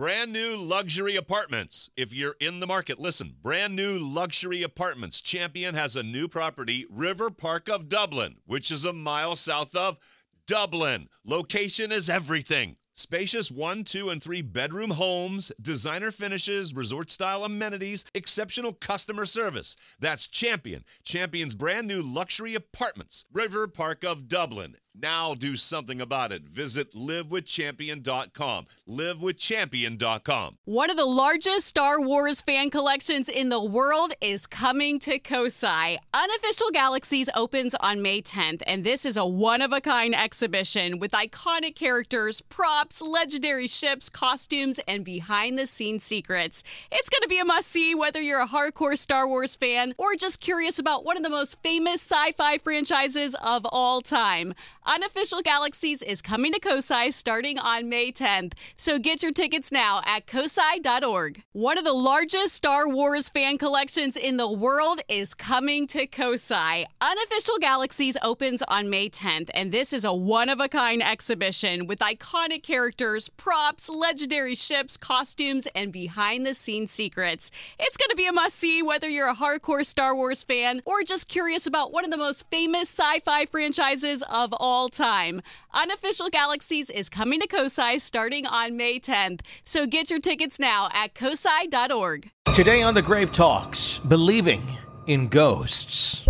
Brand new luxury apartments. If you're in the market, listen. Brand new luxury apartments. Champion has a new property, River Park of Dublin, which is a mile south of Dublin. Location is everything. Spacious 1, 2, and 3 bedroom homes, designer finishes, resort-style amenities, exceptional customer service. That's Champion. Champion's brand new luxury apartments, River Park of Dublin. Now do something about it. Visit livewithchampion.com. Livewithchampion.com. One of the largest Star Wars fan collections in the world is coming to Kosai. Unofficial Galaxies opens on May 10th, and this is a one-of-a-kind exhibition with iconic characters, props, legendary ships, costumes, and behind-the-scenes secrets. It's going to be a must-see whether you're a hardcore Star Wars fan or just curious about one of the most famous sci-fi franchises of all time. Unofficial Galaxies is coming to Kosai starting on May 10th, so get your tickets now at kosai.org. One of the largest Star Wars fan collections in the world is coming to Kosai. Unofficial Galaxies opens on May 10th, and this is a one-of-a-kind exhibition with iconic characters, props, legendary ships, costumes, and behind-the-scenes secrets. It's going to be a must-see whether you're a hardcore Star Wars fan or just curious about one of the most famous sci-fi franchises of all time. Unofficial Galaxies is coming to Kosai starting on May 10th, so get your tickets now at kosai.org. Today on The Grave Talks, believing in ghosts.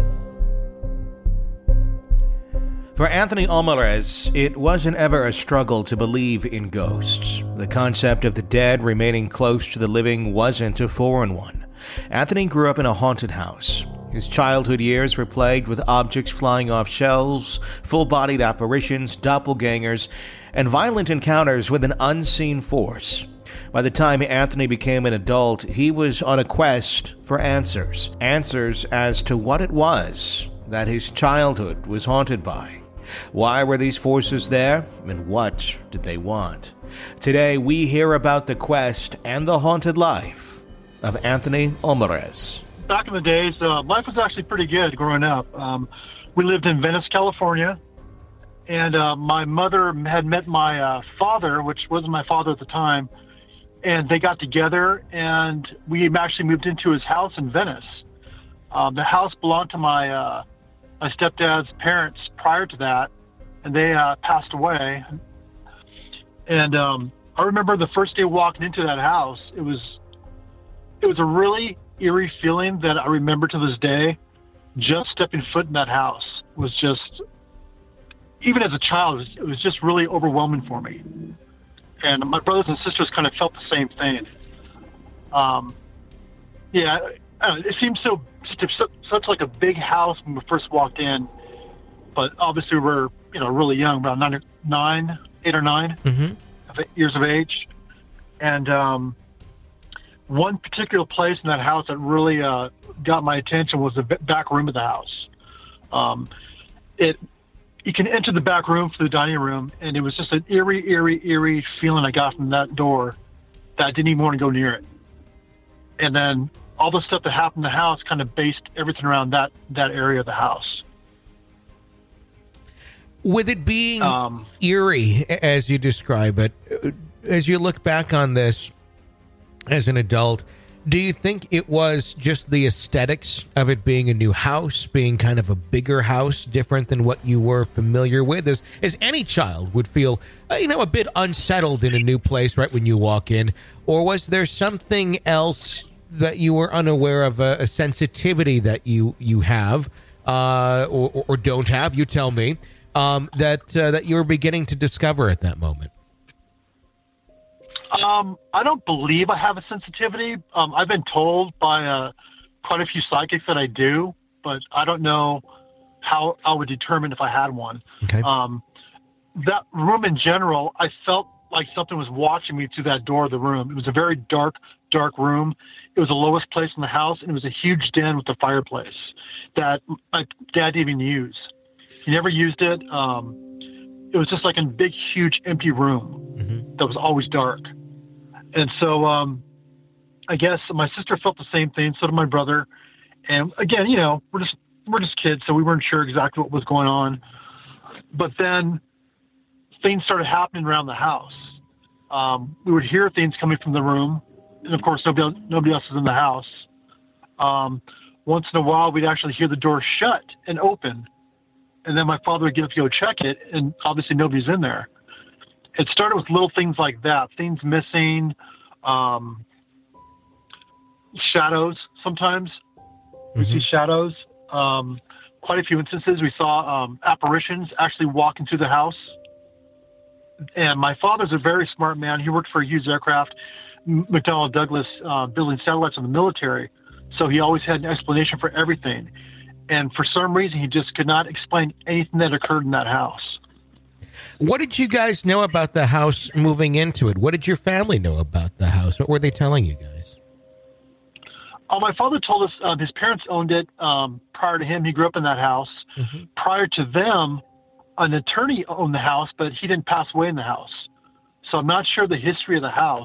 For Anthony Alvarez, it wasn't ever a struggle to believe in ghosts. The concept of the dead remaining close to the living wasn't a foreign one. Anthony grew up in a haunted house. His childhood years were plagued with objects flying off shelves, full-bodied apparitions, doppelgangers, and violent encounters with an unseen force. By the time Anthony became an adult, he was on a quest for answers. Answers as to what it was that his childhood was haunted by. Why were these forces there, and what did they want? Today, we hear about the quest and the haunted life of Anthony Alvarez. Back in the days, life was actually pretty good growing up. We lived in Venice, California, and my mother had met my father, which wasn't my father at the time, and they got together, and we actually moved into his house in Venice. The house belonged to my stepdad's parents prior to that, and they passed away. And I remember the first day walking into that house, it was a really eerie feeling that I remember to this day. Just stepping foot in that house was just, even as a child, it was just really overwhelming for me. And my brothers and sisters kind of felt the same thing. It seemed such like a big house when we first walked in, but obviously we were, really young, about 8 or 9 years of age. And one particular place in that house that really got my attention was the back room of the house. You can enter the back room through the dining room, and it was just an eerie feeling I got from that door that I didn't even want to go near it. And then all the stuff that happened in the house kind of based everything around that area of the house. With it being eerie, as you describe it, as you look back on this as an adult, do you think it was just the aesthetics of it being a new house, being kind of a bigger house, different than what you were familiar with, as any child would feel, a bit unsettled in a new place right when you walk in? Or was there something else that you were unaware of, a sensitivity that you have or don't have, you tell me, that you were beginning to discover at that moment? I don't believe I have a sensitivity. I've been told by quite a few psychics that I do, but I don't know how I would determine if I had one. Okay. That room in general, I felt like something was watching me through that door of the room. It was a very dark room. It was the lowest place in the house, and it was a huge den with a fireplace that my dad didn't even use. He never used it. It was just like a big, huge, empty room that was always dark. And so I guess my sister felt the same thing, so did my brother. And again, we're just kids, so we weren't sure exactly what was going on. But then things started happening around the house. We would hear things coming from the room, and of course, nobody else is in the house. Once in a while, we'd actually hear the door shut and open, and then my father would get up to go check it, and obviously nobody's in there. It started with little things like that, things missing, shadows sometimes. We see shadows. Quite a few instances we saw apparitions actually walking through the house. And my father's a very smart man. He worked for Hughes Aircraft, McDonnell Douglas, building satellites in the military. So he always had an explanation for everything. And for some reason, he just could not explain anything that occurred in that house. What did you guys know about the house moving into it? What did your family know about the house? What were they telling you guys? My father told us his parents owned it prior to him. He grew up in that house. Mm-hmm. Prior to them, an attorney owned the house, but he didn't pass away in the house. So I'm not sure the history of the house.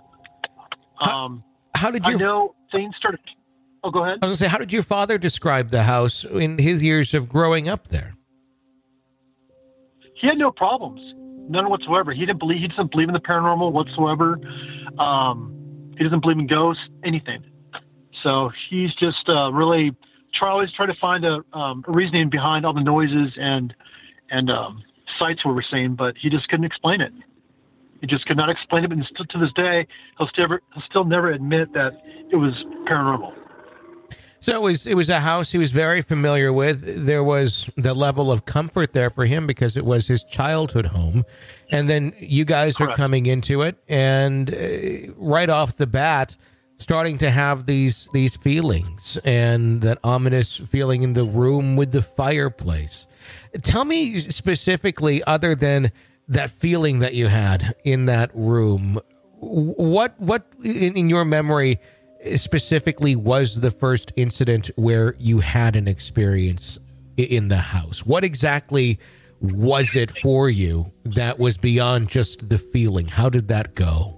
How did you... I know things started... Oh, go ahead. I was going to say, how did your father describe the house in his years of growing up there? He had no problems, none whatsoever. He doesn't believe in the paranormal whatsoever. He doesn't believe in ghosts, anything. So he's just really always try to find a reasoning behind all the noises and sights we were seeing, but he just couldn't explain it. He just could not explain it, and still, to this day, he'll still never admit that it was paranormal. So it was a house he was very familiar with. There was the level of comfort there for him because it was his childhood home. And then you guys are coming into it and right off the bat starting to have these feelings and that ominous feeling in the room with the fireplace. Tell me specifically, other than that feeling that you had in that room, what in your memory specifically was the first incident where you had an experience in the house? What exactly was it for you that was beyond just the feeling? How did that go?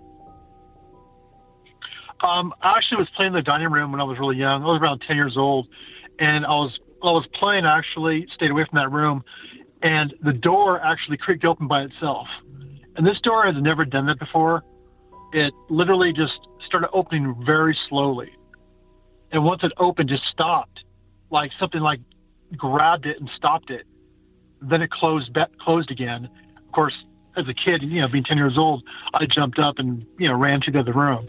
I actually was playing in the dining room when I was really young. I was around 10 years old, and I was playing, I actually stayed away from that room, and the door actually creaked open by itself. And this door has never done that before. It literally just started opening very slowly. And once it opened, just stopped, like something like grabbed it and stopped it. Then it closed again. Of course, as a kid, being 10 years old, I jumped up and, ran to the other room.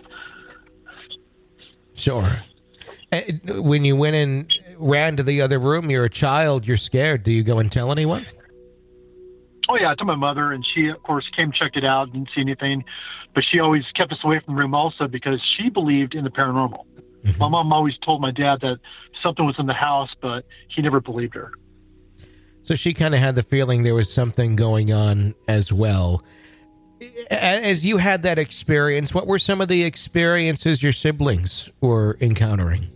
Sure. When you went and ran to the other room, you're a child, you're scared. Do you go and tell anyone? Oh, yeah, I told my mother, and she, of course, came, checked it out, didn't see anything. But she always kept us away from the room also because she believed in the paranormal. Mm-hmm. My mom always told my dad that something was in the house, but he never believed her. So she kind of had the feeling there was something going on as well. As you had that experience, what were some of the experiences your siblings were encountering?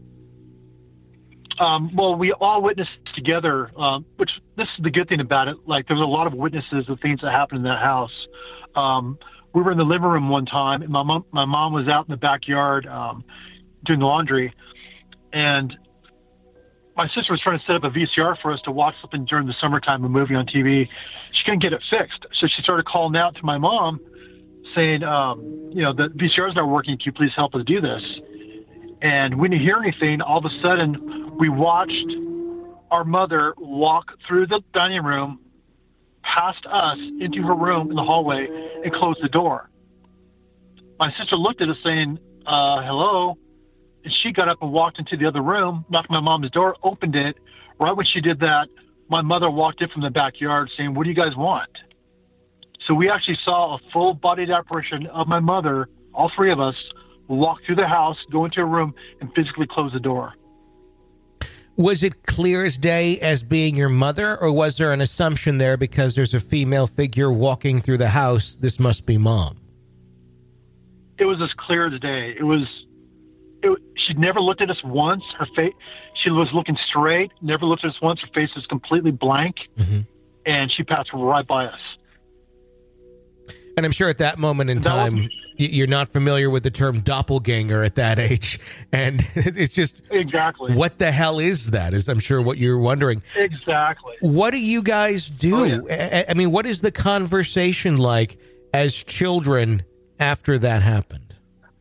Well, we all witnessed together, which this is the good thing about it. Like, there was a lot of witnesses of things that happened in that house. We were in the living room one time, and my mom was out in the backyard doing the laundry, and my sister was trying to set up a VCR for us to watch something during the summertime, a movie on TV. She couldn't get it fixed, so she started calling out to my mom, saying, the VCR is not working. Can you please help us do this? And we didn't hear anything. All of a sudden, we watched our mother walk through the dining room, past us, into her room in the hallway, and close the door. My sister looked at us saying, hello. And she got up and walked into the other room, knocked on my mom's door, opened it. Right when she did that, my mother walked in from the backyard saying, what do you guys want? So we actually saw a full-bodied apparition of my mother, all three of us, walk through the house, go into a room, and physically close the door. Was it clear as day as being your mother, or was there an assumption there because there's a female figure walking through the house, this must be mom? It was as clear as day. She'd never looked at us once. Her face, she was looking straight, never looked at us once. Her face was completely blank, and she passed right by us. And I'm sure at that moment in time, you're not familiar with the term doppelganger at that age. And it's just, exactly, what the hell is that? Is I'm sure what you're wondering. Exactly. What do you guys do? Oh, yeah. I mean, what is the conversation like as children after that happened?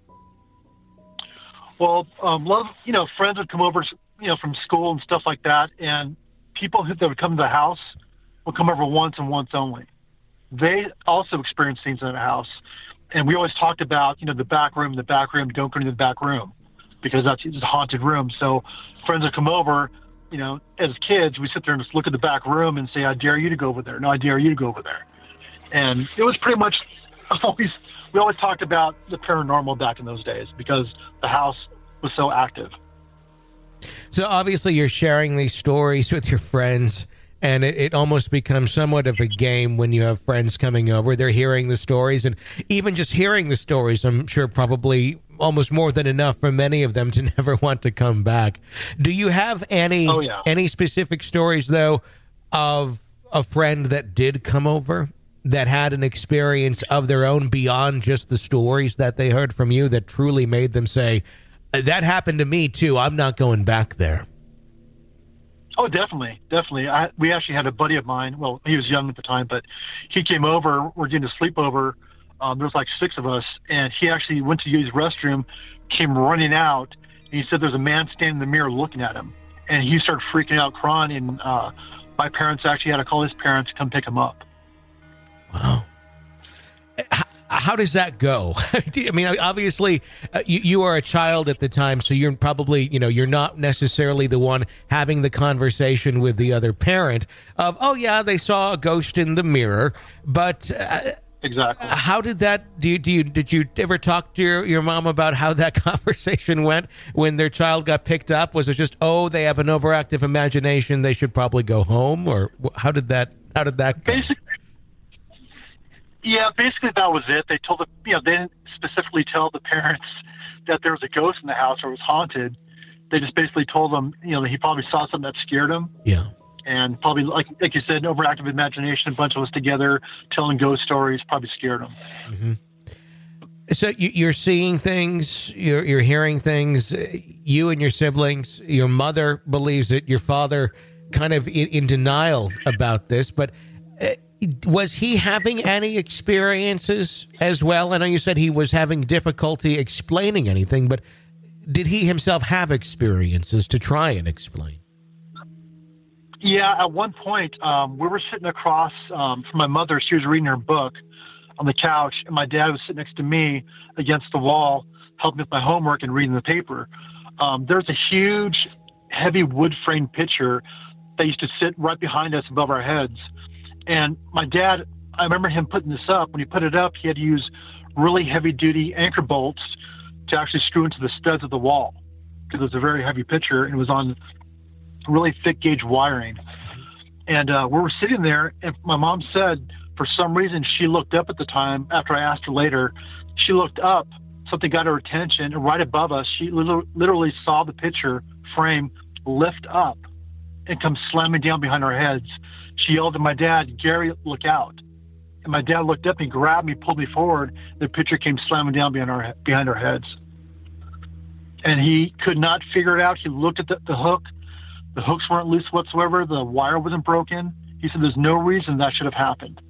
Well, a lot of, friends would come over, from school and stuff like that, and people that would come to the house would come over once and once only. They also experienced things in the house, and we always talked about, the back room, don't go into the back room, because it's a haunted room. So friends would come over, as kids, we sit there and just look at the back room and say, I dare you to go over there. No, I dare you to go over there. And it was pretty much we always talked about the paranormal back in those days because the house was so active. So obviously you're sharing these stories with your friends, and it almost becomes somewhat of a game when you have friends coming over. They're hearing the stories, and even just hearing the stories, I'm sure probably almost more than enough for many of them to never want to come back. Do you have any specific stories, though, of a friend that did come over that had an experience of their own beyond just the stories that they heard from you that truly made them say, that happened to me too, I'm not going back there? Oh, definitely. We actually had a buddy of mine. Well, he was young at the time, but he came over. We're doing a sleepover. There was like 6 of us, and he actually went to use the restroom, came running out, and he said there's a man standing in the mirror looking at him. And he started freaking out, crying, and my parents actually had to call his parents to come pick him up. Wow. How does that go? I mean, obviously, you are a child at the time, so you're probably, you're not necessarily the one having the conversation with the other parent of, oh, yeah, they saw a ghost in the mirror. But exactly. How did that, did you ever talk to your mom about how that conversation went when their child got picked up? Was it just, oh, they have an overactive imagination, they should probably go home? Or how did that go? Basically that was it. They told they didn't specifically tell the parents that there was a ghost in the house or it was haunted. They just basically told them, he probably saw something that scared him. Yeah. And probably, like you said, an overactive imagination, a bunch of us together telling ghost stories probably scared them. Mm-hmm. So you're seeing things, you're hearing things, you and your siblings, your mother believes that your father kind of in denial about this, but was he having any experiences as well? I know you said he was having difficulty explaining anything, but did he himself have experiences to try and explain? Yeah, at one point, we were sitting across from my mother. She was reading her book on the couch, and my dad was sitting next to me against the wall, helping with my homework and reading the paper. There's a huge, heavy wood frame picture that used to sit right behind us above our heads. And my dad, I remember him putting this up. When he put it up, he had to use really heavy-duty anchor bolts to actually screw into the studs of the wall because it was a very heavy picture and it was on really thick-gauge wiring. And we were sitting there, and my mom said for some reason she looked up at the time. After I asked her later, she looked up. Something got her attention, and right above us, she literally saw the picture frame lift up and come slamming down behind our heads. She yelled to my dad, "Gary, look out." And my dad looked up and grabbed me, pulled me forward. The picture came slamming down behind our heads. And he could not figure it out. He looked at the hook. The hooks weren't loose whatsoever. The wire wasn't broken. He said there's no reason that should have happened.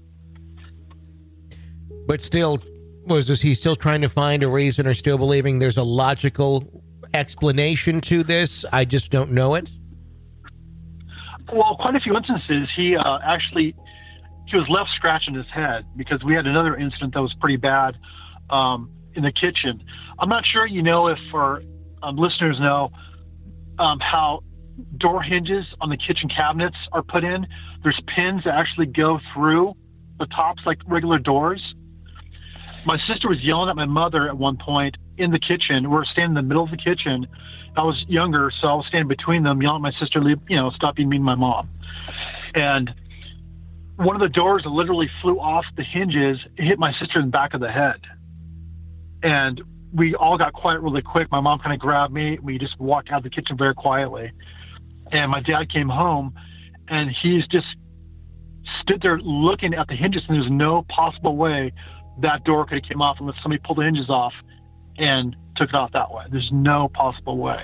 But still, he still trying to find a reason or still believing there's a logical explanation to this? I just don't know it. Well, quite a few instances, he was left scratching his head because we had another incident that was pretty bad in the kitchen. I'm not sure, if our listeners know how door hinges on the kitchen cabinets are put in. There's pins that actually go through the tops like regular doors. My sister was yelling at my mother at one point in the kitchen. We were standing in the middle of the kitchen. I was younger, so I was standing between them, yelling at my sister, stop being mean to my mom. And one of the doors literally flew off the hinges, hit my sister in the back of the head. And we all got quiet really quick. My mom kind of grabbed me. We just walked out of the kitchen very quietly. And my dad came home, and he's just stood there looking at the hinges, and there's no possible way that door could have came off unless somebody pulled the hinges off and took it off that way. There's no possible way.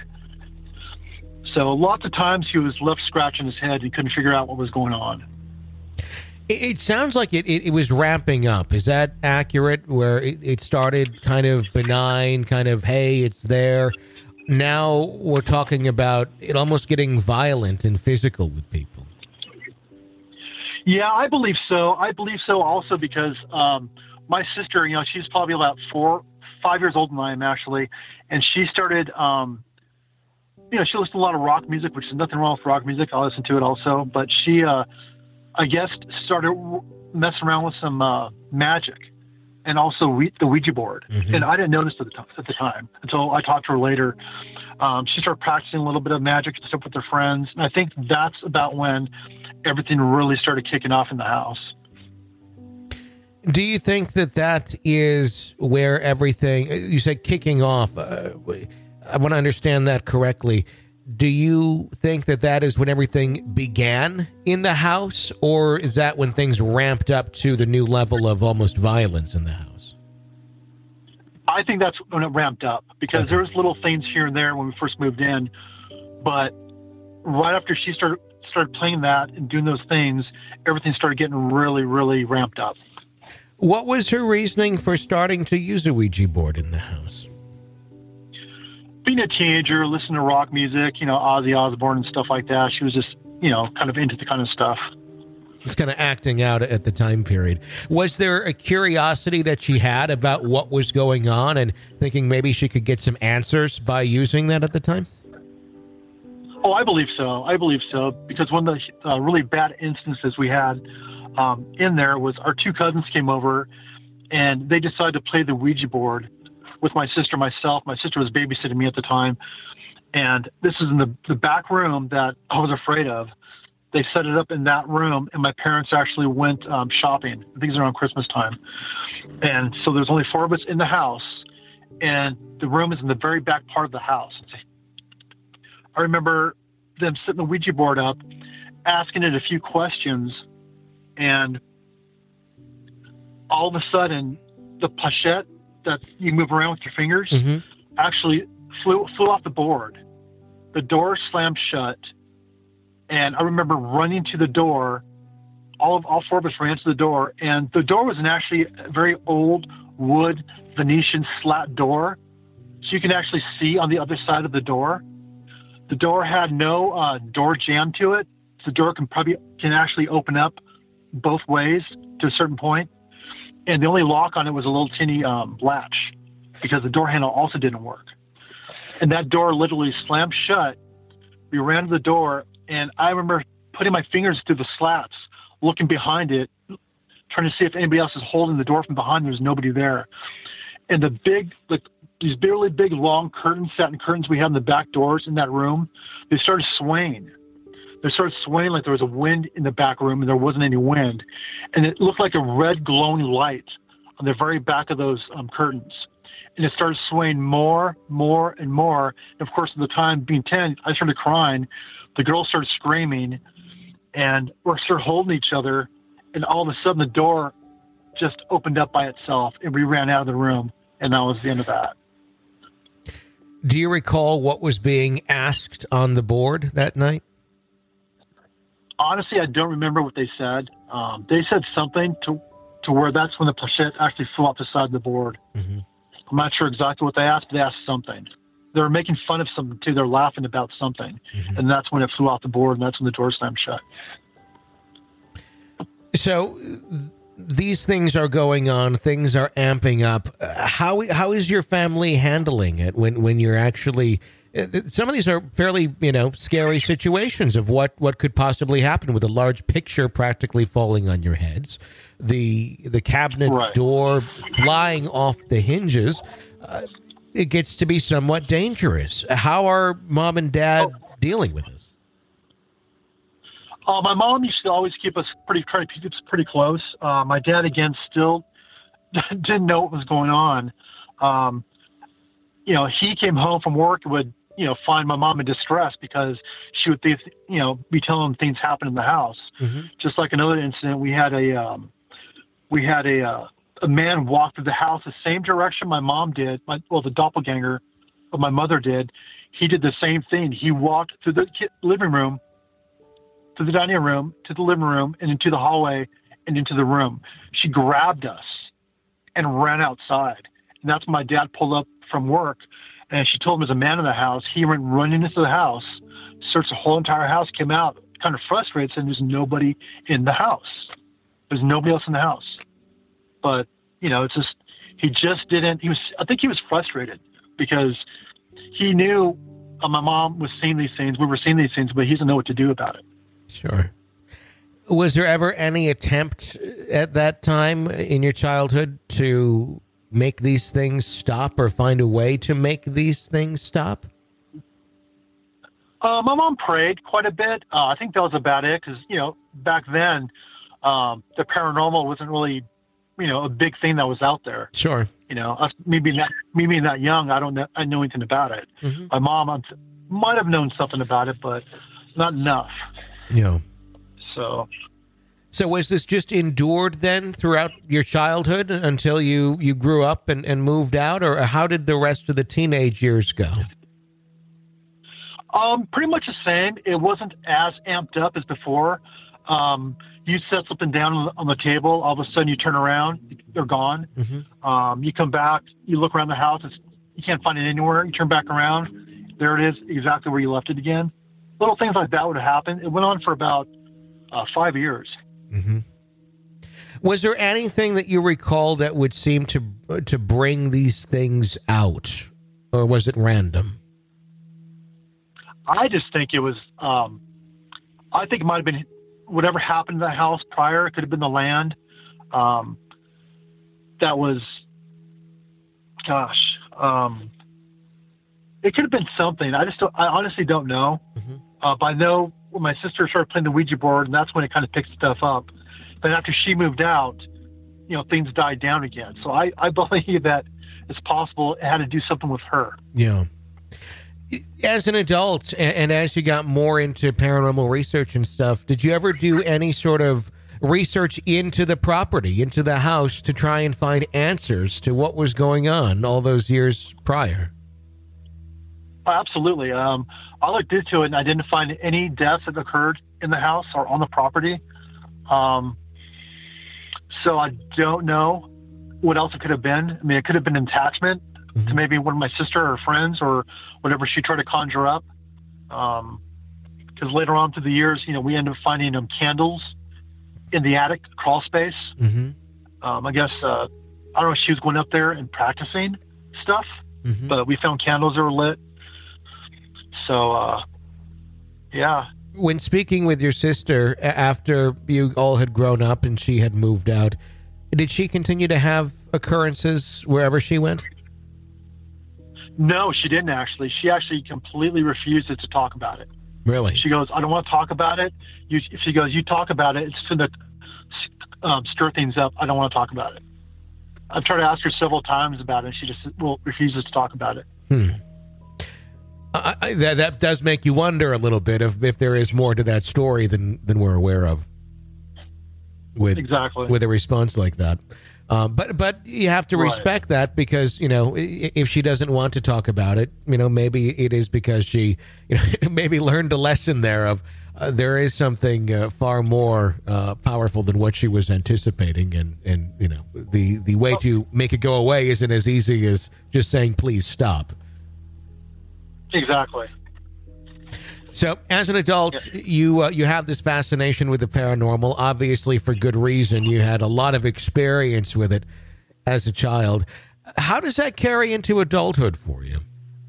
So lots of times he was left scratching his head. He couldn't figure out what was going on. It sounds like it was ramping up. Is that accurate? Where it started kind of benign, kind of, hey, it's there. Now we're talking about it almost getting violent and physical with people. Yeah, I believe so. I believe so also because my sister, she's probably about 5 years older than I am actually, and she started, she listened to a lot of rock music, which is nothing wrong with rock music. I listen to it also, but she, I guess, started messing around with some magic and also the Ouija board. Mm-hmm. And I didn't notice at the time until I talked to her later. She started practicing a little bit of magic and stuff with her friends. And I think that's about when everything really started kicking off in the house. Do you think that is where everything, you said kicking off, I want to understand that correctly. Do you think that is when everything began in the house, or is that when things ramped up to the new level of almost violence in the house? I think that's when it ramped up because Okay. there was little things here and there when we first moved in, but right after she started playing that and doing those things, everything started getting really, really ramped up. What was her reasoning for starting to use a Ouija board in the house? Being a teenager, listening to rock music, Ozzy Osbourne and stuff like that, she was just, kind of into the kind of stuff. It's kind of acting out at the time period. Was there a curiosity that she had about what was going on and thinking maybe she could get some answers by using that at the time? Oh, I believe so. Because one of the really bad instances we had in there was our two cousins came over and they decided to play the Ouija board with my sister, myself. My sister was babysitting me at the time. And this is in the back room that I was afraid of. They set it up in that room, and my parents actually went shopping. I think it was around Christmas time. And so there's only 4 of us in the house, and the room is in the very back part of the house. I remember them setting the Ouija board up, asking it a few questions, and all of a sudden, the planchette that you move around with your fingers actually flew off the board. The door slammed shut, and I remember running to the door. All 4 of us ran to the door, and the door was actually a very old wood Venetian slat door, so you can actually see on the other side of the door. The door had no door jamb to it. So the door can actually open up both ways to a certain point. And the only lock on it was a little teeny latch because the door handle also didn't work. And that door literally slammed shut. We ran to the door, and I remember putting my fingers through the slats, looking behind it, trying to see if anybody else is holding the door from behind. There's nobody there. And these really big, long curtains, satin curtains we had in the back doors in that room, they started swaying. They started swaying like there was a wind in the back room, and there wasn't any wind. And it looked like a red glowing light on the very back of those curtains. And it started swaying more, and more. And of course, at the time, being 10, I started crying. The girls started screaming, and we started holding each other. And all of a sudden, the door just opened up by itself, and we ran out of the room. And that was the end of that. Do you recall what was being asked on the board that night? Honestly, I don't remember what they said. They said something to where that's when the planchette actually flew off the side of the board. Mm-hmm. I'm not sure exactly what they asked, but they asked something. They were making fun of something, too. They're laughing about something. Mm-hmm. And that's when it flew off the board, and that's when the door slammed shut. So these things are going on. Things are amping up. How is your family handling it when you're actually... Some of these are fairly, scary situations of what could possibly happen with a large picture practically falling on your heads, the cabinet right. door flying off the hinges. It gets to be somewhat dangerous. How are mom and dad dealing with this? My mom used to always keep us pretty close. My dad, again, still didn't know what was going on. He came home from work and would, find my mom in distress because she would, be telling him things happened in the house. Mm-hmm. Just like another incident, we had a man walk through the house the same direction my mom did. The doppelganger of my mother did. He did the same thing. He walked through the living room, to the dining room, to the living room, and into the hallway, and into the room. She grabbed us and ran outside. And that's when my dad pulled up from work, and she told him there's a man in the house. He went running into the house, searched the whole entire house, came out kind of frustrated, saying there's nobody in the house. There's nobody else in the house. But, it's just, I think he was frustrated because he knew my mom was seeing these things. We were seeing these things, but he doesn't know what to do about it. Sure. Was there ever any attempt at that time in your childhood to make these things stop or find a way to make these things stop? My mom prayed quite a bit. I think that was about it because, back then, the paranormal wasn't really, a big thing that was out there. Sure. Me being that young, I know anything about it. Mm-hmm. My mom might have known something about it, but not enough. Yeah. So was this just endured then throughout your childhood until you grew up and moved out, or how did the rest of the teenage years go? Pretty much the same. It wasn't as amped up as before. You set something down on the table, all of a sudden you turn around, they're gone. Mm-hmm. You come back, you look around the house, you can't find it anywhere. You turn back around, there it is, exactly where you left it again. Little things like that would happen. It went on for about 5 years. Mm-hmm. Was there anything that you recall that would seem to bring these things out, or was it random? I just think it was. I think it might have been whatever happened in the house prior. It could have been the land. That was, it could have been something. I honestly don't know. Mm-hmm. But I know when my sister started playing the Ouija board, and that's when it kind of picked stuff up. But after she moved out, things died down again. So I believe that it's possible it had to do something with her. Yeah. As an adult, and as you got more into paranormal research and stuff, did you ever do any sort of research into the property, into the house, to try and find answers to what was going on all those years prior? Absolutely. I looked into it, and I didn't find any deaths that occurred in the house or on the property. So I don't know what else it could have been. I mean, it could have been an attachment to maybe one of my sister or friends or whatever she tried to conjure up. Because later on through the years, we ended up finding candles in the attic crawl space. Mm-hmm. I guess, I don't know if she was going up there and practicing stuff, mm-hmm. but we found candles that were lit. So, yeah. When speaking with your sister after you all had grown up and she had moved out, did she continue to have occurrences wherever she went? No, she didn't actually. She actually completely refused to talk about it. Really? She goes, I don't want to talk about it. She goes, you talk about it, it's going to stir things up. I don't want to talk about it. I've tried to ask her several times about it. She just refuses to talk about it. That does make you wonder a little bit if there is more to that story than we're aware of. With a response like that. But you have to respect that because, if she doesn't want to talk about it, maybe it is because she, maybe learned a lesson there of there is something far more powerful than what she was anticipating. And the way to make it go away isn't as easy as just saying, please stop. Exactly. So, as an adult, you have this fascination with the paranormal, obviously for good reason. You had a lot of experience with it as a child. How does that carry into adulthood for you?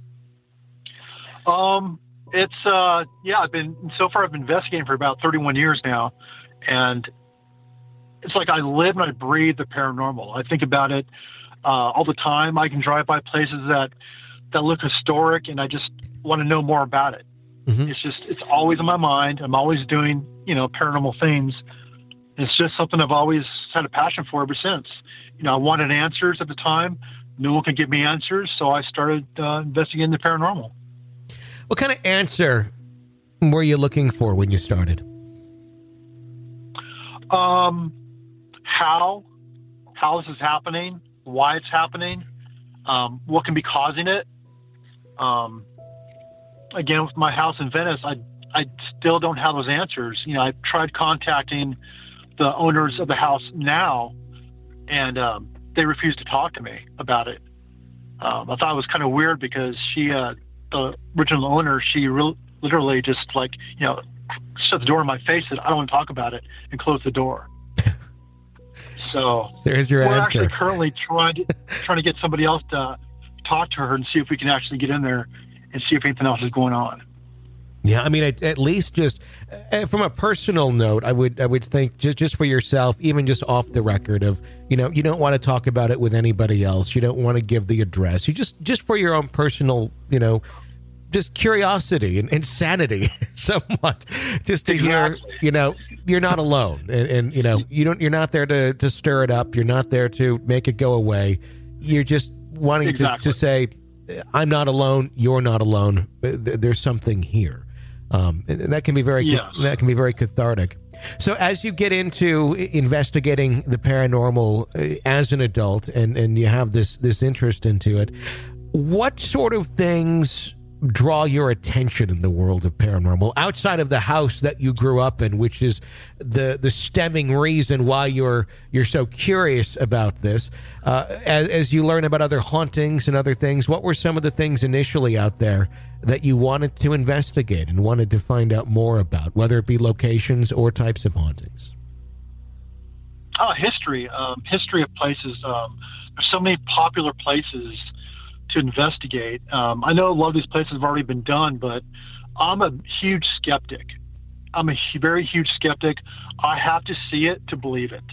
It's I've been investigating for about 31 years now, and it's like I live and I breathe the paranormal. I think about it all the time. I can drive by places that look historic, and I just want to know more about it. Mm-hmm. It's always in my mind. I'm always doing, paranormal things. It's just something I've always had a passion for ever since. I wanted answers at the time. No one could give me answers, so I started investigating the paranormal. What kind of answer were you looking for when you started? How this is happening, why it's happening, what can be causing it. Again, with my house in Venice, I still don't have those answers. I've tried contacting the owners of the house now, and they refused to talk to me about it. I thought it was kind of weird because the original owner, literally just shut the door in my face, said, "I don't want to talk about it," and closed the door. So there's your we're answer. actually currently trying to get somebody else to talk to her and see if we can actually get in there and see if anything else is going on. Yeah, I mean, at least just from a personal note, I would think just for yourself, even just off the record of, you don't want to talk about it with anybody else. You don't want to give the address. You just for your own personal, just curiosity and sanity somewhat, just to hear, you're not alone, and you're not there to stir it up. You're not there to make it go away. You're just wanting to say, I'm not alone. You're not alone. There's something here. And that can be that can be very cathartic. So as you get into investigating the paranormal as an adult, and you have this interest into it, what sort of things draw your attention in the world of paranormal outside of the house that you grew up in, which is the stemming reason why you're so curious about this? As you learn about other hauntings and other things, what were some of the things initially out there that you wanted to investigate and wanted to find out more about, whether it be locations or types of hauntings? History of places. There's so many popular places to investigate. I know a lot of these places have already been done, but I'm a huge skeptic. I'm a very huge skeptic. I have to see it to believe it.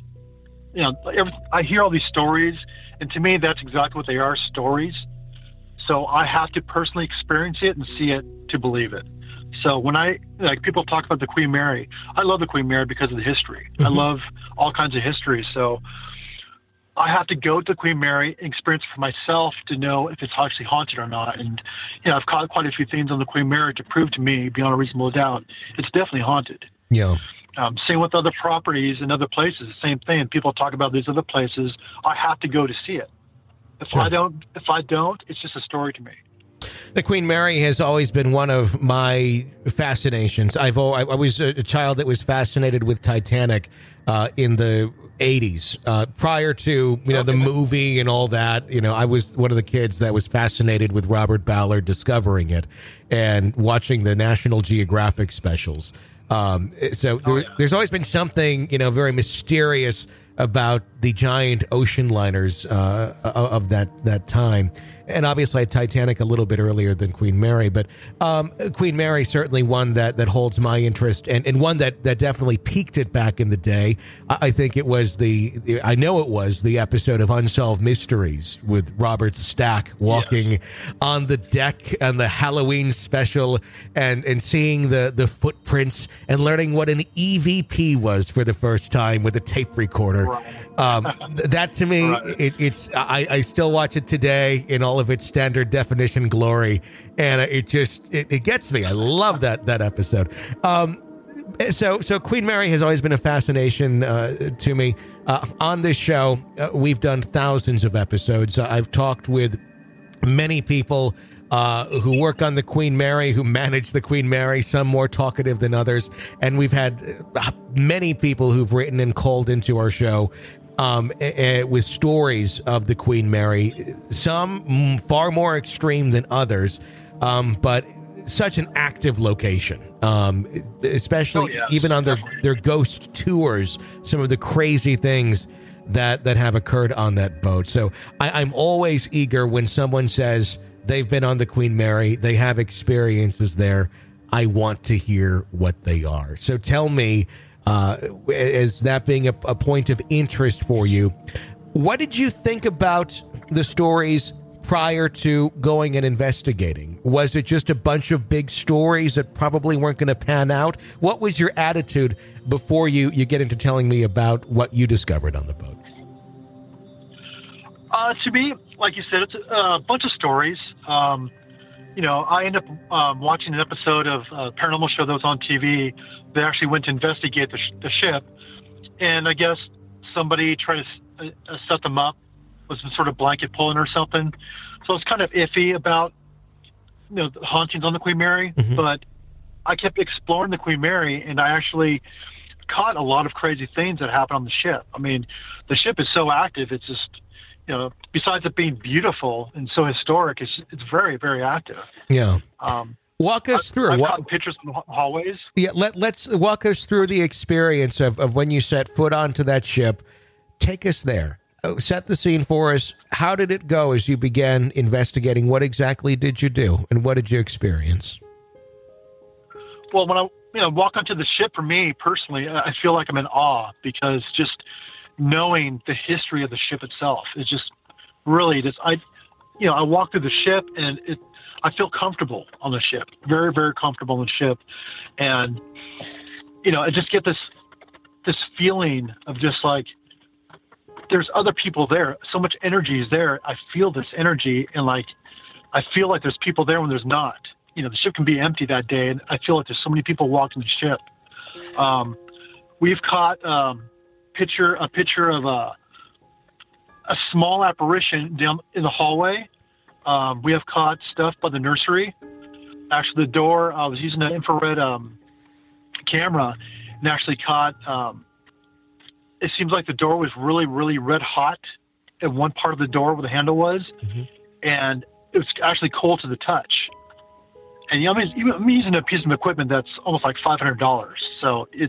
I hear all these stories, and to me, that's exactly what they are, stories. So I have to personally experience it and see it to believe it. So when people talk about the Queen Mary, I love the Queen Mary because of the history. I love all kinds of history. So I have to go to the Queen Mary and experience it for myself to know if it's actually haunted or not. And, I've caught quite a few things on the Queen Mary to prove to me, beyond a reasonable doubt, it's definitely haunted. Yeah. Same with other properties and other places, same thing. People talk about these other places. I have to go to see it. If I don't, it's just a story to me. The Queen Mary has always been one of my fascinations. I was a child that was fascinated with Titanic in the 80s. Prior to the movie and all that, I was one of the kids that was fascinated with Robert Ballard discovering it and watching the National Geographic specials. There's always been something very mysterious about the giant ocean liners of that time. And obviously Titanic a little bit earlier than Queen Mary, but Queen Mary certainly one that holds my interest, and one that definitely piqued it back in the day. I think it was I know it was the episode of Unsolved Mysteries with Robert Stack walking on the deck on the Halloween special and seeing the footprints and learning what an EVP was for the first time with a tape recorder. That to me, I still watch it today in all of its standard definition glory, and it gets me. I love that episode. So Queen Mary has always been a fascination to me. On this show, we've done thousands of episodes. I've talked with many people who work on the Queen Mary, who manage the Queen Mary, some more talkative than others. And we've had many people who've written and called into our show with stories of the Queen Mary, some far more extreme than others, but such an active location, especially even on their ghost tours, some of the crazy things that have occurred on that boat. So I'm always eager when someone says they've been on the Queen Mary, they have experiences there. I want to hear what they are. So tell me, as that being a point of interest for you, what did you think about the stories prior to going and investigating? Was it just a bunch of big stories that probably weren't going to pan out? What was your attitude before you get into telling me about what you discovered on the boat? To me, like you said, it's a bunch of stories. I ended up watching an episode of a paranormal show that was on TV. They actually went to investigate the ship, and I guess somebody tried to set them up with some sort of blanket pulling or something. So it's kind of iffy about the hauntings on the Queen Mary. Mm-hmm. But I kept exploring the Queen Mary, and I actually caught a lot of crazy things that happen on the ship. I mean, the ship is so active. It's just, besides it being beautiful and so historic, it's very, very active. Yeah. Walk us through. I've caught pictures in the hallways. Yeah, let's walk us through the experience of when you set foot onto that ship. Take us there. Set the scene for us. How did it go as you began investigating? What exactly did you do, and what did you experience? Well, when I walk onto the ship, for me personally, I feel like I'm in awe, because just knowing the history of the ship itself is just really just I walk through the ship, and I feel comfortable on the ship, very, very comfortable on the ship, and I just get this feeling of just like there's other people there. So much energy is there. I feel this energy, and like I feel like there's people there when there's not. The ship can be empty that day, and I feel like there's so many people walking the ship. We've caught a picture of a small apparition down in the hallway. We have caught stuff by the nursery. Actually, the door, I was using an infrared camera and actually caught, it seems like the door was really, really red hot at one part of the door where the handle was. Mm-hmm. And it was actually cold to the touch. And I'm using a piece of equipment that's almost like $500. So it's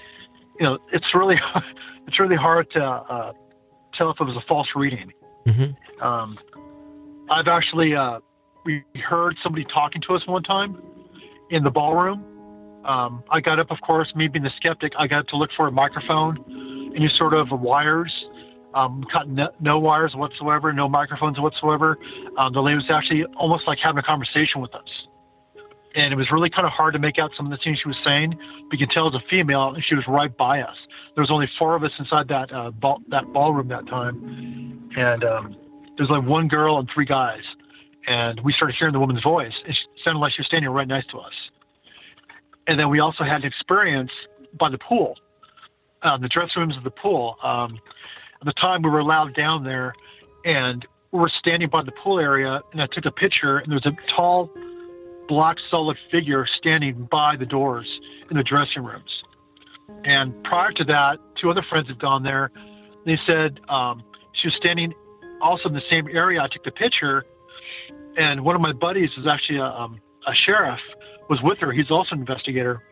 really hard to tell if it was a false reading. Mm-hmm. I've actually we heard somebody talking to us one time in the ballroom. I got up, of course, me being the skeptic, I got up to look for a microphone, and you sort of wires. Cut no wires whatsoever, no microphones whatsoever. The lady was actually almost like having a conversation with us. And it was really kind of hard to make out some of the things she was saying. But you can tell as a female, and she was right by us. There was only 4 of us inside that ballroom that time. And there's like 1 girl and 3 guys. And we started hearing the woman's voice. It sounded like she was standing right next to us. And then we also had an experience by the pool, the dressing rooms of the pool. At the time, we were allowed down there, and we were standing by the pool area, and I took a picture, and there was a tall, black, solid figure standing by the doors in the dressing rooms. And prior to that, 2 other friends had gone there. They said she was standing also in the same area I took the picture, and one of my buddies is actually a sheriff, was with her. He's also an investigator.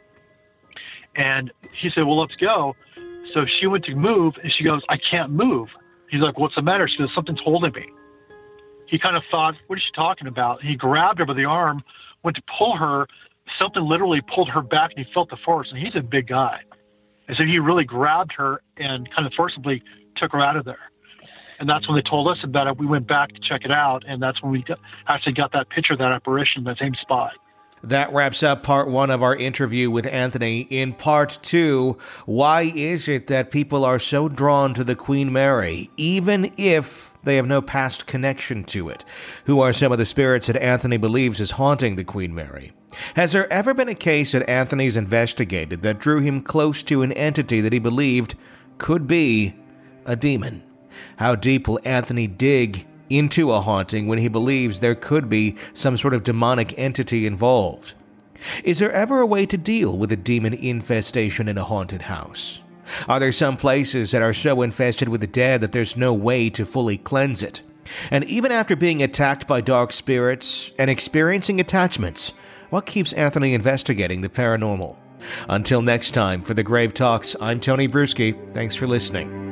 And he said, well, let's go. So she went to move, and she goes, I can't move. He's like, what's the matter? She goes, something's holding me. He kind of thought, what is she talking about? He grabbed her by the arm, went to pull her. Something literally pulled her back, and he felt the force. And he's a big guy. And so he really grabbed her and kind of forcibly took her out of there. And that's when they told us about it. We went back to check it out, and that's when we actually got that picture of that apparition in that same spot. That wraps up part 1 of our interview with Anthony. In part 2, why is it that people are so drawn to the Queen Mary, even if they have no past connection to it? Who are some of the spirits that Anthony believes is haunting the Queen Mary? Has there ever been a case that Anthony's investigated that drew him close to an entity that he believed could be a demon? How deep will Anthony dig into a haunting when he believes there could be some sort of demonic entity involved? Is there ever a way to deal with a demon infestation in a haunted house? Are there some places that are so infested with the dead that there's no way to fully cleanse it? And even after being attacked by dark spirits and experiencing attachments, what keeps Anthony investigating the paranormal? Until next time, for The Grave Talks, I'm Tony Bruschi. Thanks for listening.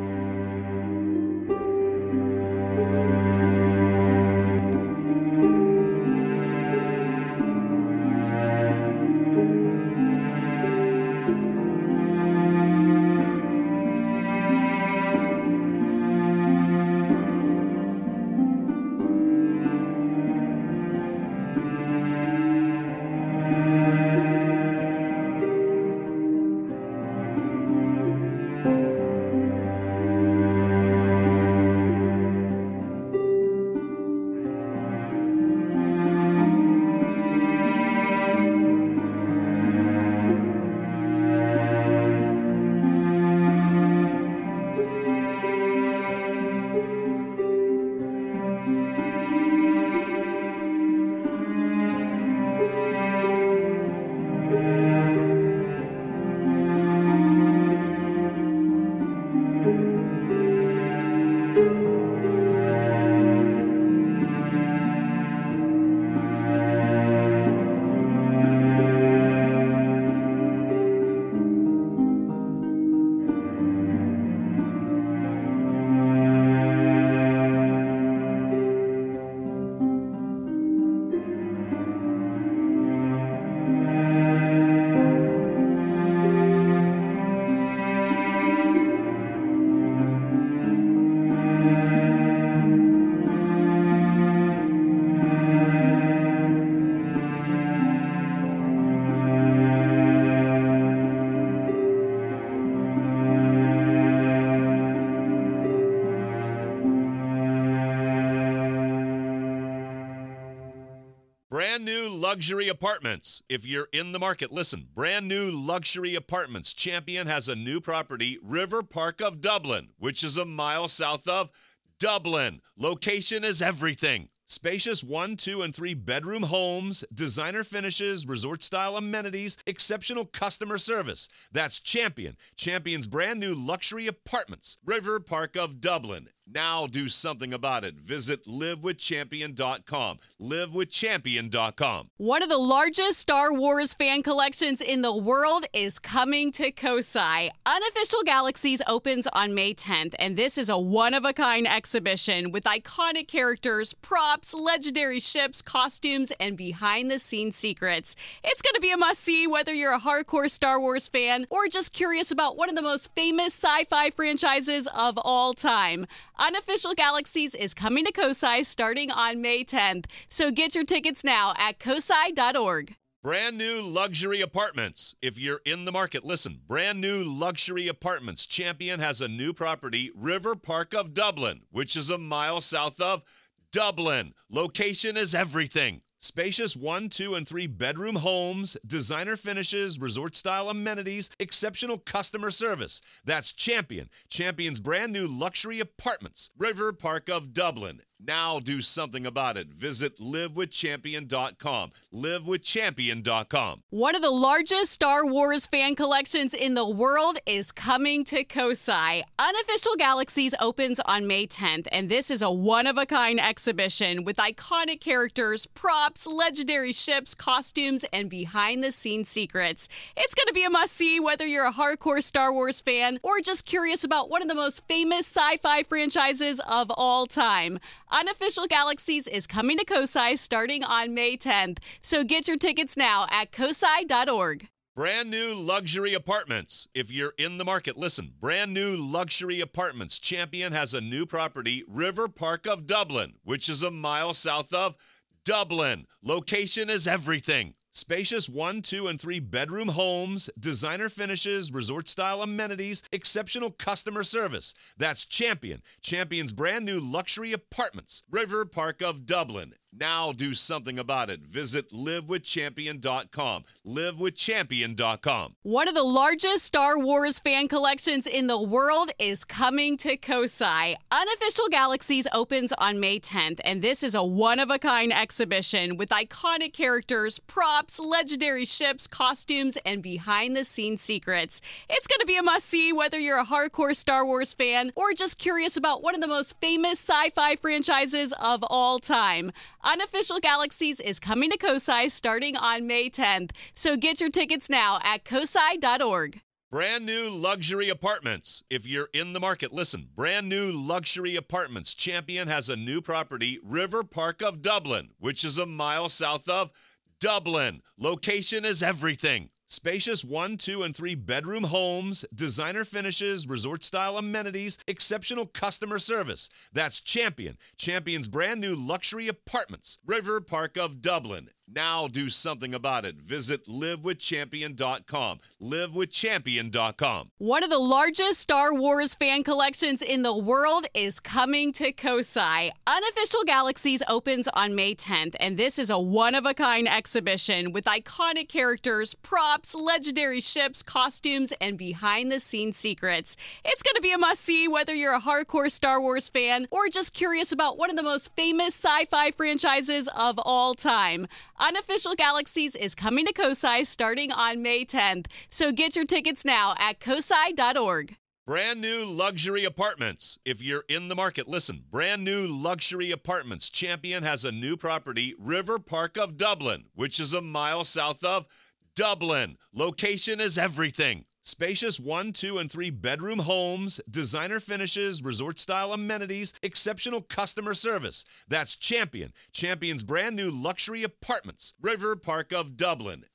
Brand new luxury apartments. If you're in the market, listen. Brand new luxury apartments. Champion has a new property, River Park of Dublin, which is a mile south of Dublin. Location is everything. Spacious 1, 2, and 3 bedroom homes, designer finishes, resort-style amenities, exceptional customer service. That's Champion. Champion's brand new luxury apartments. River Park of Dublin. Now do something about it. Visit livewithchampion.com. Livewithchampion.com. One of the largest Star Wars fan collections in the world is coming to Kosai. Unofficial Galaxies opens on May 10th, and this is a one-of-a-kind exhibition with iconic characters, props, legendary ships, costumes, and behind-the-scenes secrets. It's going to be a must-see whether you're a hardcore Star Wars fan or just curious about one of the most famous sci-fi franchises of all time. Unofficial Galaxies is coming to Kosai starting on May 10th, so get your tickets now at kosai.org. Brand new luxury apartments. If you're in the market, listen. Brand new luxury apartments. Champion has a new property, River Park of Dublin, which is a mile south of Dublin. Location is everything. Spacious 1, 2, and 3 bedroom homes, designer finishes, resort-style amenities, exceptional customer service. That's Champion. Champion's brand new luxury apartments. River Park of Dublin. Now do something about it. Visit livewithchampion.com. Livewithchampion.com. One of the largest Star Wars fan collections in the world is coming to Kosai. Unofficial Galaxies opens on May 10th, and this is a one-of-a-kind exhibition with iconic characters, props, legendary ships, costumes, and behind-the-scenes secrets. It's going to be a must-see whether you're a hardcore Star Wars fan or just curious about one of the most famous sci-fi franchises of all time. Unofficial Galaxies is coming to Kosai starting on May 10th, so get your tickets now at kosai.org. Brand new luxury apartments. If you're in the market, listen. Brand new luxury apartments. Champion has a new property, River Park of Dublin, which is a mile south of Dublin. Location is everything. Spacious 1, 2, and 3 bedroom homes, designer finishes, resort-style amenities, exceptional customer service. That's Champion. Champion's brand new luxury apartments. River Park of Dublin. Now do something about it. Visit livewithchampion.com. Livewithchampion.com. One of the largest Star Wars fan collections in the world is coming to Kosai. Unofficial Galaxies opens on May 10th, and this is a one-of-a-kind exhibition with iconic characters, props, legendary ships, costumes, and behind-the-scenes secrets. It's going to be a must-see whether you're a hardcore Star Wars fan or just curious about one of the most famous sci-fi franchises of all time. Unofficial Galaxies is coming to Kosai starting on May 10th, so get your tickets now at kosai.org. Brand new luxury apartments. If you're in the market, listen. Brand new luxury apartments. Champion has a new property, River Park of Dublin, which is a mile south of Dublin. Location is everything. Spacious 1, 2, and 3 bedroom homes, designer finishes, resort-style amenities, exceptional customer service. That's Champion. Champion's brand new luxury apartments. River Park of Dublin. Now do something about it. Visit livewithchampion.com. Livewithchampion.com. One of the largest Star Wars fan collections in the world is coming to Kosai. Unofficial Galaxies opens on May 10th, and this is a one-of-a-kind exhibition with iconic characters, props, legendary ships, costumes, and behind-the-scenes secrets. It's going to be a must-see whether you're a hardcore Star Wars fan or just curious about one of the most famous sci-fi franchises of all time. Unofficial Galaxies is coming to Kosai starting on May 10th, so get your tickets now at kosai.org. Brand new luxury apartments. If you're in the market, listen. Brand new luxury apartments. Champion has a new property, River Park of Dublin, which is a mile south of Dublin. Location is everything. Spacious 1, 2, and 3 bedroom homes, designer finishes, resort-style amenities, exceptional customer service. That's Champion. Champion's brand new luxury apartments. River Park of Dublin.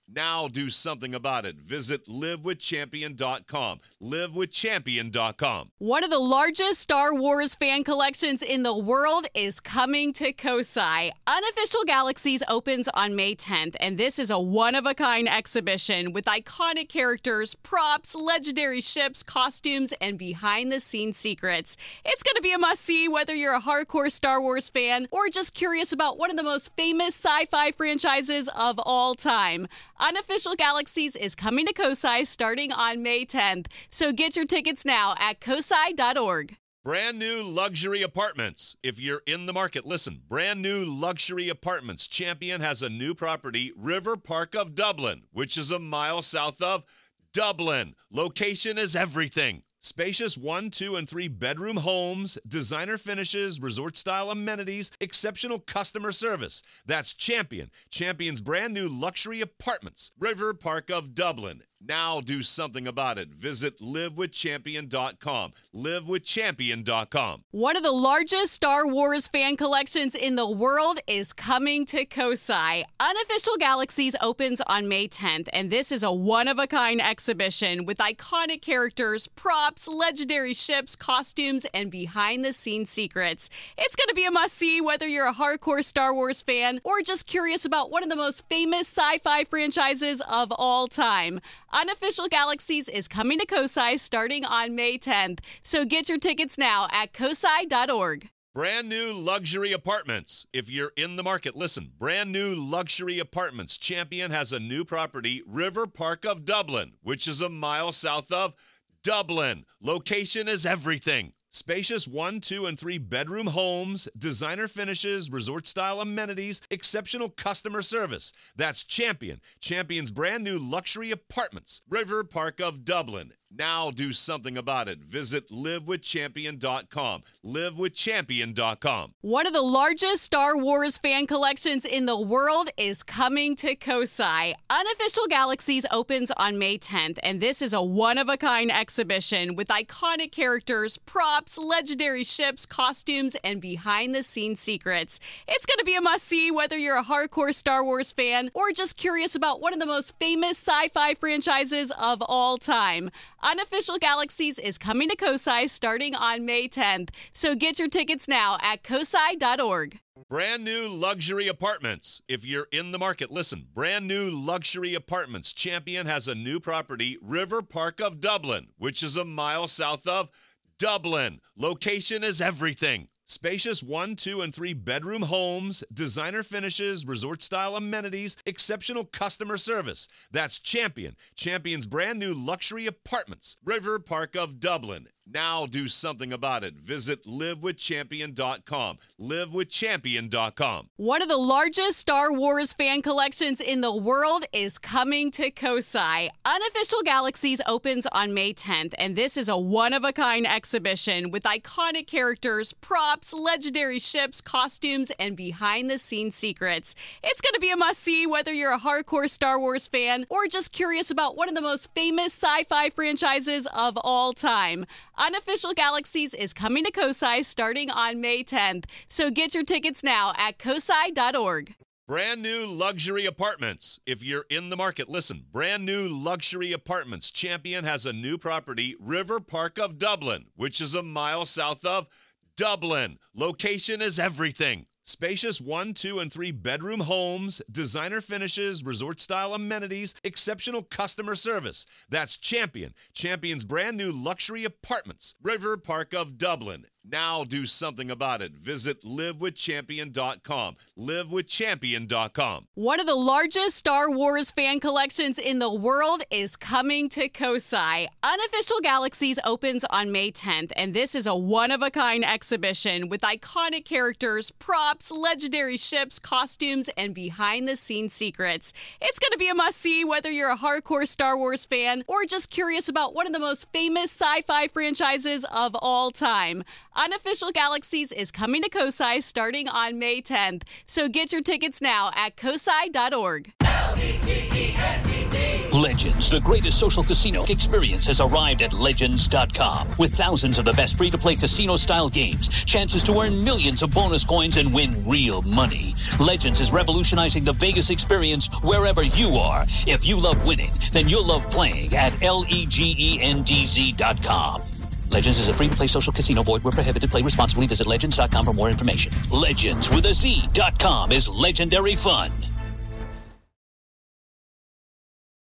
Now do something about it. Visit livewithchampion.com. Livewithchampion.com. One of the largest Star Wars fan collections in the world is coming to Kosai. Unofficial Galaxies opens on May 10th, and this is a one-of-a-kind exhibition with iconic characters, props, legendary ships, costumes, and behind-the-scenes secrets. It's going to be a must-see whether you're a hardcore Star Wars fan or just curious about one of the most famous sci-fi franchises of all time. Unofficial Galaxies is coming to Kosai starting on May 10th, so get your tickets now at kosai.org. Brand new luxury apartments. If you're in the market, listen. Brand new luxury apartments. Champion has a new property, River Park of Dublin, which is a mile south of Dublin. Location is everything. Spacious 1, 2, and 3 bedroom homes, designer finishes, resort-style amenities, exceptional customer service. That's Champion. Champion's brand new luxury apartments. River Park of Dublin. Now do something about it. Visit livewithchampion.com. Livewithchampion.com. One of the largest Star Wars fan collections in the world is coming to Kosai. Unofficial Galaxies opens on May 10th, and this is a one-of-a-kind exhibition with iconic characters, props, legendary ships, costumes, and behind-the-scenes secrets. It's going to be a must-see whether you're a hardcore Star Wars fan or just curious about one of the most famous sci-fi franchises of all time. Unofficial Galaxies is coming to Kosai starting on May 10th, so get your tickets now at kosai.org. Brand new luxury apartments. If you're in the market, listen. Brand new luxury apartments. Champion has a new property, River Park of Dublin, which is a mile south of Dublin. Location is everything. Spacious 1, 2, and 3 bedroom homes, designer finishes, resort-style amenities, exceptional customer service. That's Champion. Champion's brand new luxury apartments. River Park of Dublin. Now do something about it. Visit livewithchampion.com. Livewithchampion.com. One of the largest Star Wars fan collections in the world is coming to Kosai. Unofficial Galaxies opens on May 10th, and this is a one-of-a-kind exhibition with iconic characters, props, legendary ships, costumes, and behind-the-scenes secrets. It's going to be a must-see whether you're a hardcore Star Wars fan or just curious about one of the most famous sci-fi franchises of all time. Unofficial Galaxies is coming to Kosai starting on May 10th, so get your tickets now at kosai.org. Brand new luxury apartments. If you're in the market, listen. Brand new luxury apartments. Champion has a new property, River Park of Dublin, which is a mile south of Dublin. Location is everything. Spacious 1, 2, and 3 bedroom homes, designer finishes, resort-style amenities, exceptional customer service. That's Champion. Champion's brand new luxury apartments. River Park of Dublin. Now do something about it. Visit livewithchampion.com. Livewithchampion.com. One of the largest Star Wars fan collections in the world is coming to Kosai. Unofficial Galaxies opens on May 10th, and this is a one-of-a-kind exhibition with iconic characters, props, legendary ships, costumes, and behind-the-scenes secrets. It's going to be a must-see whether you're a hardcore Star Wars fan or just curious about one of the most famous sci-fi franchises of all time. Unofficial Galaxies is coming to Kosai starting on May 10th, so get your tickets now at kosai.org. Brand new luxury apartments. If you're in the market, listen. Brand new luxury apartments. Champion has a new property, River Park of Dublin, which is a mile south of Dublin. Location is everything. Spacious 1, 2, and 3 bedroom homes, designer finishes, resort-style amenities, exceptional customer service. That's Champion. Champion's brand new luxury apartments. River Park of Dublin. Now do something about it. Visit livewithchampion.com. Livewithchampion.com. One of the largest Star Wars fan collections in the world is coming to Kosai. Unofficial Galaxies opens on May 10th, and this is a one-of-a-kind exhibition with iconic characters, props, legendary ships, costumes, and behind-the-scenes secrets. It's going to be a must-see whether you're a hardcore Star Wars fan or just curious about one of the most famous sci-fi franchises of all time. Unofficial Galaxies is coming to Kosai starting on May 10th, so get your tickets now at kosai.org. Legends, the greatest social casino experience, has arrived at Legends.com. With thousands of the best free-to-play casino-style games, chances to earn millions of bonus coins and win real money. Legends is revolutionizing the Vegas experience wherever you are. If you love winning, then you'll love playing at LEGENDZ.com. Legends is a free-to-play social casino. Void where prohibited. Play responsibly. Visit Legends.com for more information. Legends with a Z.com is legendary fun.